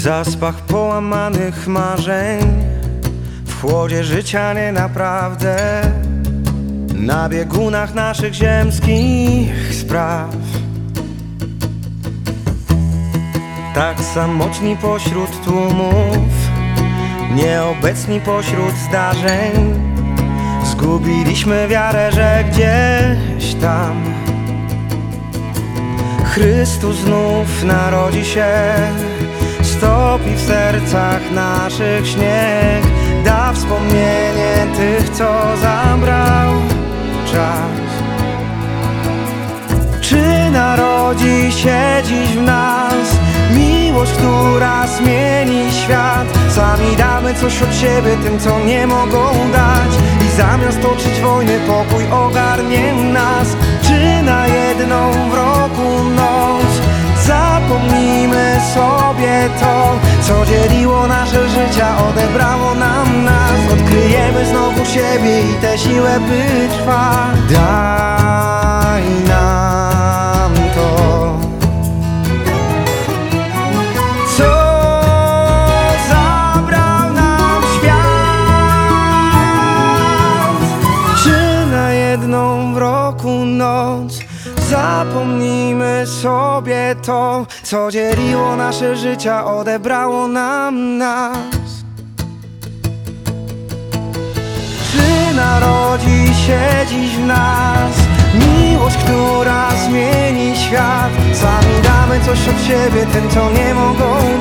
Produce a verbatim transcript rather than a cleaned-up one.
zaspach połamanych marzeń, w chłodzie życia nie naprawdę, na biegunach naszych ziemskich spraw. Tak samotni pośród tłumów, nieobecni pośród zdarzeń, zgubiliśmy wiarę, że gdzieś tam Chrystus znów narodzi się, stopi w sercach naszych śnieg, da wspomnienie tych, co zabrał czas. Czy narodzi się dziś w nas miłość, która zmieni świat? Sami damy coś od siebie tym, co nie mogą dać, i zamiast toczyć wojny, pokój ogarnie nas. Czy na jedną w roku noc zapomnimy sobie to, co dzieliło nasze życia, odebrało nam nas? Odkryjemy znowu siebie i tę siłę, by trwać. Daj nam to, co zabrał nam świat. Czy na jedną w roku noc zapomnimy sobie to, co dzieliło nasze życia, odebrało nam nas? Czy narodzi się dziś w nas miłość, która zmieni świat? Sami damy coś od siebie tym, co nie mogą